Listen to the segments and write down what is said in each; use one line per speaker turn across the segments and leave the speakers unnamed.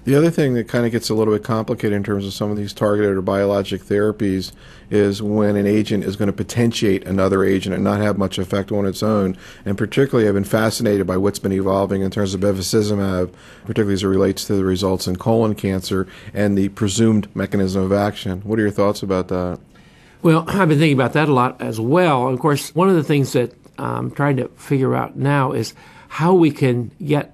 The other thing that kind of gets a little bit complicated in terms of some of these targeted or biologic therapies is when an agent is going to potentiate another agent and not have much effect on its own. And particularly, I've been fascinated by what's been evolving in terms of bevacizumab, particularly as it relates to the results in colon cancer and the presumed mechanism of action. What are your thoughts about that?
Well, I've been thinking about that a lot as well. Of course, one of the things that I'm trying to figure out now is how we can get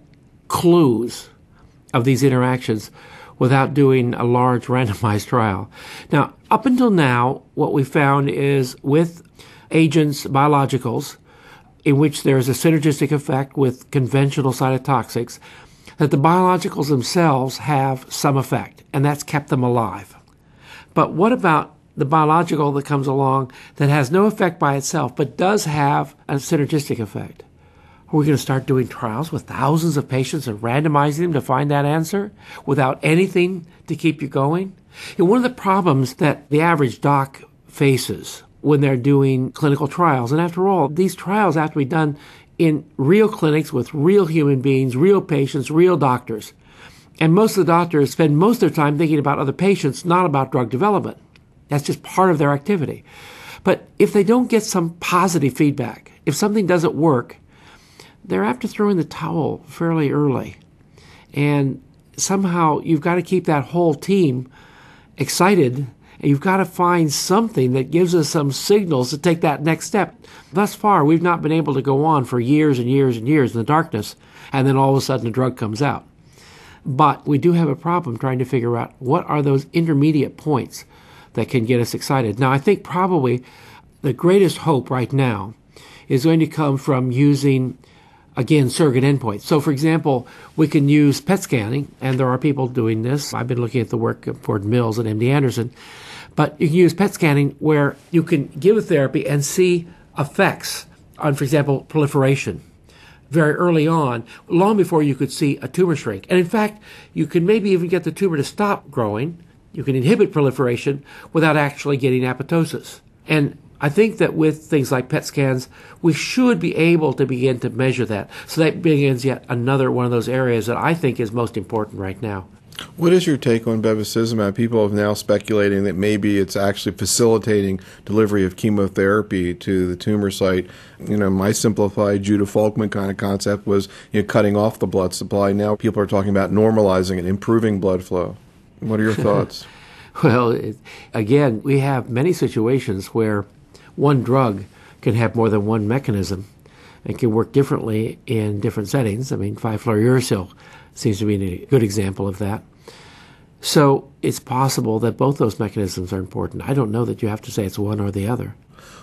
clues of these interactions without doing a large randomized trial. Now, up until now, what we found is with agents, biologicals, in which there's a synergistic effect with conventional cytotoxics, that the biologicals themselves have some effect, and that's kept them alive. But what about the biological that comes along that has no effect by itself, but does have a synergistic effect? Are we going to start doing trials with thousands of patients and randomizing them to find that answer without anything to keep you going? And one of the problems that the average doc faces when they're doing clinical trials, and after all, these trials have to be done in real clinics with real human beings, real patients, real doctors. And most of the doctors spend most of their time thinking about other patients, not about drug development. That's just part of their activity. But if they don't get some positive feedback, if something doesn't work, they're apt to throw in the towel fairly early. And somehow you've got to keep that whole team excited, and you've got to find something that gives us some signals to take that next step. Thus far, we've not been able to go on for years and years and years in the darkness, and then all of a sudden a drug comes out. But we do have a problem trying to figure out what are those intermediate points that can get us excited. Now, I think probably the greatest hope right now is going to come from using, again, surrogate endpoints. So, for example, we can use PET scanning, and there are people doing this. I've been looking at the work of Ford Mills and MD Anderson. But you can use PET scanning where you can give a therapy and see effects on, for example, proliferation very early on, long before you could see a tumor shrink. And in fact, you can maybe even get the tumor to stop growing. You can inhibit proliferation without actually getting apoptosis. And I think that with things like PET scans, we should be able to begin to measure that. So that begins yet another one of those areas that I think is most important right now.
What is your take on bevacizumab? People are now speculating that maybe it's actually facilitating delivery of chemotherapy to the tumor site. You know, my simplified Judah Folkman kind of concept was, cutting off the blood supply. Now people are talking about normalizing and improving blood flow. What are your thoughts?
Well, again, we have many situations where one drug can have more than one mechanism and can work differently in different settings. I mean, 5-fluorouracil seems to be a good example of that. So it's possible that both those mechanisms are important. I don't know that you have to say it's one or the other.